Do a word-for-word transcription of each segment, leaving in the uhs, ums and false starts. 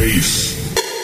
bass.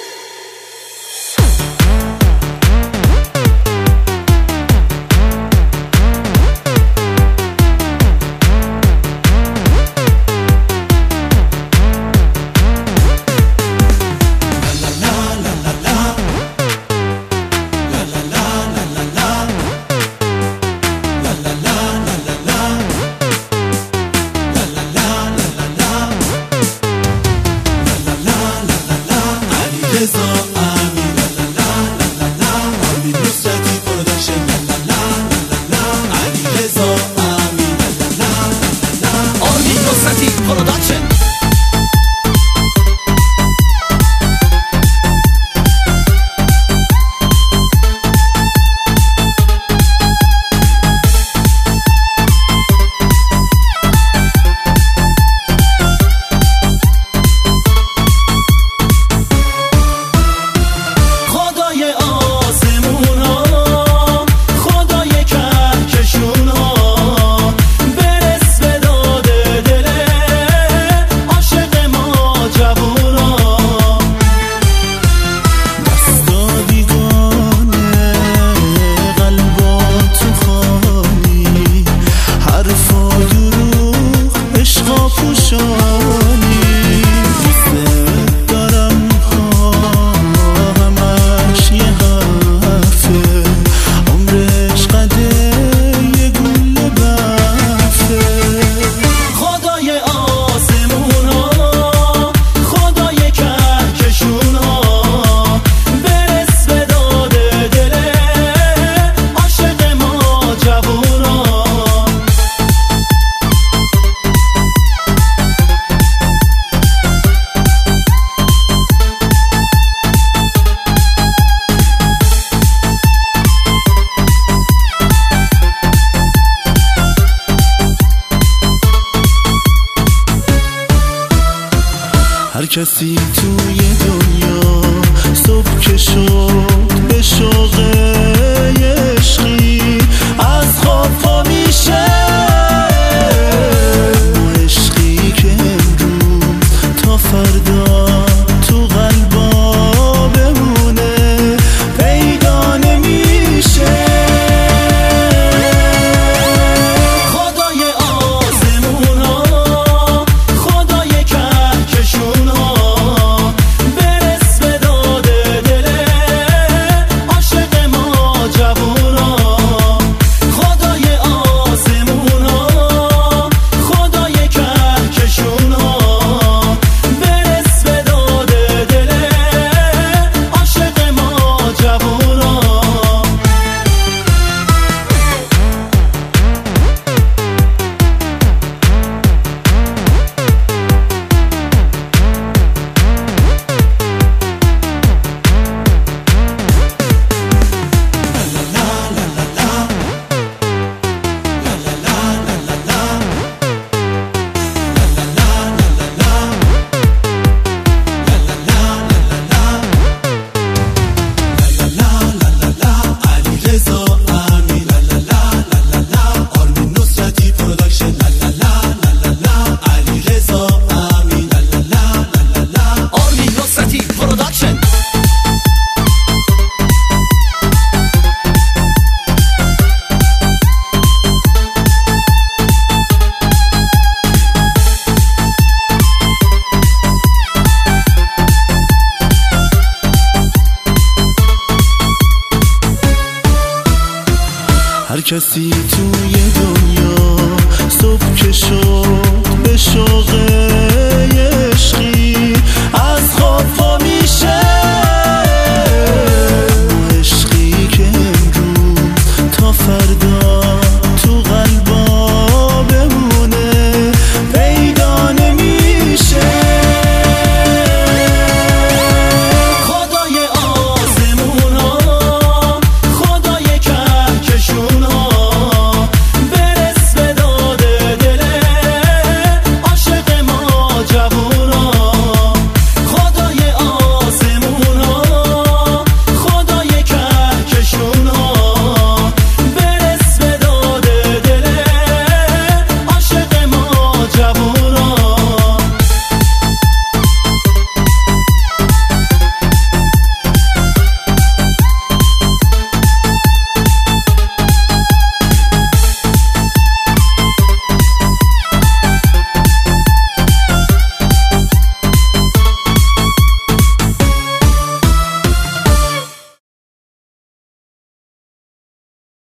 هر کسی توی دنیا صبح که شد به شوق عشقی از خواب پا میشه، با عشقی که امروز تا فردا تو قلبا بمونه پیدا نمیشه. خدای آسمونا، خدای کهکشون ها، برس به داد دل عاشق ما جوونا. خدای آسمونا، خدای کهکشون ها، برس به داد دل عاشق ما جوونا. هر کسی توی دنیا صبح که شد